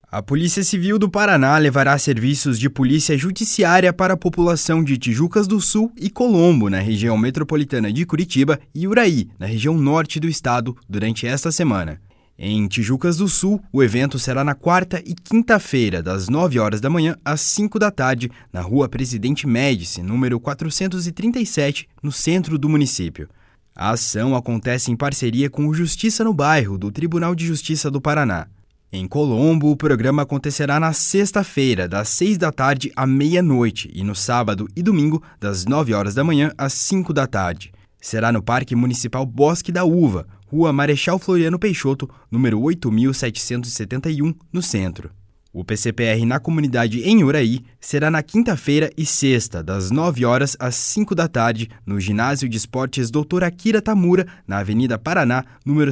A Polícia Civil do Paraná levará serviços de polícia judiciária para a população de Tijucas do Sul e Colombo, na região metropolitana de Curitiba, e Uraí, na região norte do estado, durante esta semana. Em Tijucas do Sul, o evento será na quarta e quinta-feira, das 9 horas da manhã às 5 da tarde, na Rua Presidente Médici, número 437, no centro do município. A ação acontece em parceria com o Justiça no Bairro, do Tribunal de Justiça do Paraná. Em Colombo, o programa acontecerá na sexta-feira, das 6 da tarde à meia-noite, e no sábado e domingo, das 9 horas da manhã às 5 da tarde. Será no Parque Municipal Bosque da Uva, Rua Marechal Floriano Peixoto, número 8.771, no centro. O PCPR na comunidade em Uraí será na quinta-feira e sexta, das 9 horas às 5 da tarde, no Ginásio de Esportes Dr. Akira Tamura, na Avenida Paraná, número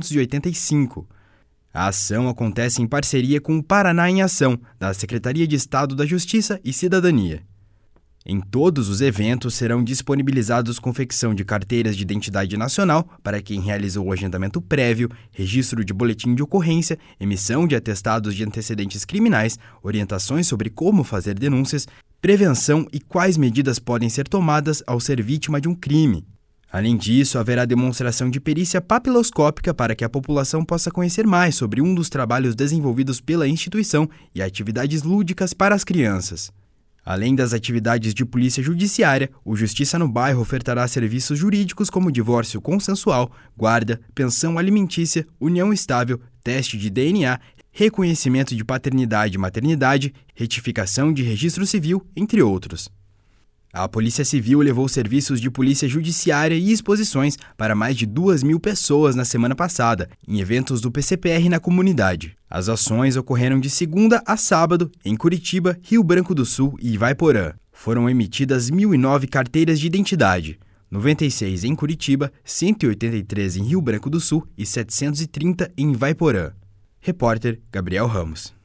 785. A ação acontece em parceria com o Paraná em Ação, da Secretaria de Estado da Justiça e Cidadania. Em todos os eventos serão disponibilizados confecção de carteiras de identidade nacional para quem realizou o agendamento prévio, registro de boletim de ocorrência, emissão de atestados de antecedentes criminais, orientações sobre como fazer denúncias, prevenção e quais medidas podem ser tomadas ao ser vítima de um crime. Além disso, haverá demonstração de perícia papiloscópica para que a população possa conhecer mais sobre um dos trabalhos desenvolvidos pela instituição e atividades lúdicas para as crianças. Além das atividades de polícia judiciária, o Justiça no Bairro ofertará serviços jurídicos como divórcio consensual, guarda, pensão alimentícia, união estável, teste de DNA, reconhecimento de paternidade e maternidade, retificação de registro civil, entre outros. A Polícia Civil levou serviços de polícia judiciária e exposições para mais de 2.000 pessoas na semana passada, em eventos do PCPR na comunidade. As ações ocorreram de segunda a sábado, em Curitiba, Rio Branco do Sul e Ivaiporã. Foram emitidas 1.009 carteiras de identidade, 96 em Curitiba, 183 em Rio Branco do Sul e 730 em Ivaiporã. Repórter Gabriel Ramos.